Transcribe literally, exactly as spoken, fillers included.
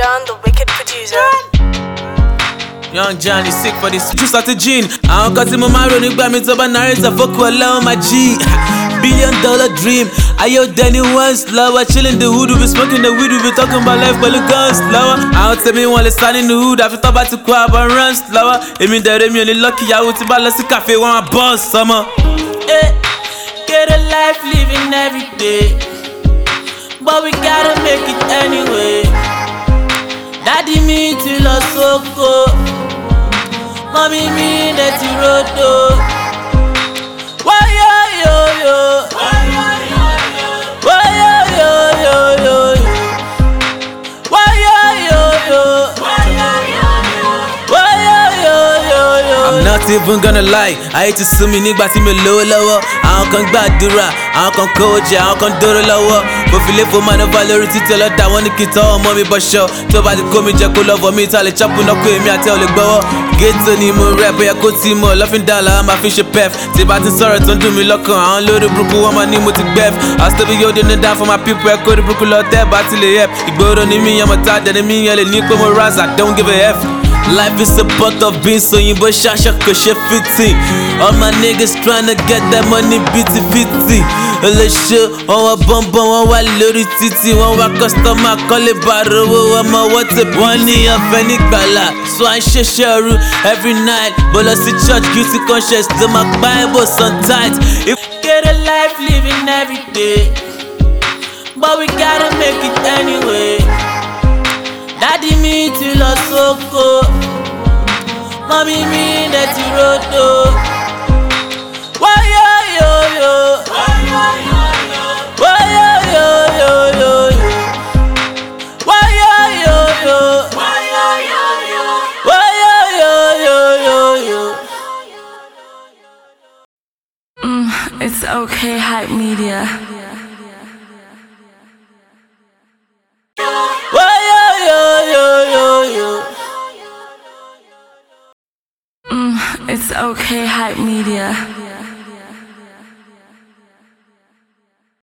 John, the wicked producer. Young Johnny sick for this juice out the gene. I don't cut him on my road, you got me to narrator, fuck with on my G. Billion dollar dream. I yo Danny one slower, chillin' the hood, we be smoking the weed, we be talking about life, but the guns slower. I don't tell me one let's stand in the hood, I feel about to quab and run slower. It mean that I'm only lucky, I would to balance the cafe when I boss summer. Eh, get a life living every day, but we gotta make it anyway. Daddy me till a soko, mommy me let you road though. Why yo yo yo? Why yo yo yo yo yo? Why yo yo yo? Why yo yo yo yo? I'm not even gonna lie, I hate to see me nígbà tí mi lówó lọ́wọ́. Àwọn kan gbàdúrà, àwọn kan kówó jẹ, àwọn kan dóró lọ́wọ́. Mo fi lé fún manova lórí títí ọlọ́dà wọn ní kí n tọ́ ọmọ mi bọ́ṣọ́. Tó bá ti kó mi jẹ kó lọ́vọ̀ mi ta lè chọ́pù náà kó èmi àti ẹ̀ ò lè gbọ́wọ́. Géètò ni mo rẹ̀ bóyá kó tí mo lọ́fíńdà làwọn máa fi ṣe pef. Tí bá ti sọ̀rọ̀ tó ń dùn mí lọ́kàn, àwọn lórí burúkú wọn máa ní mo ti gbẹ́f. I still be holding it down for my people, ẹ kó rí burúkú lọ tẹ́ bá ti lè yẹp. Ìgboro ni mí, ọmọ tá dẹni mí yẹn lè ní pé mo rise, I don't give a F. Life is a pot of beans, so you both shot shot cause shit fifteen. All my niggas tryna get that money bitty fifty. Let's show on a bum bum, on a lorry titty, on a customer call it barrow, on my what's up, one year of any bala. So I share sharu every night, but I see church guilty conscious to my Bible sometimes. If get a life living every day, but we gotta make it anyway. Daddy me till a soko, mommy me let you road though. Why yo yo yo? Why yo yo yo? Why yo yo yo yo? Why yo yo yo? Why yo yo yo? Why yo yo yo yo yo? Mm, it's okay, hype media. Mm, it's okay, hype media.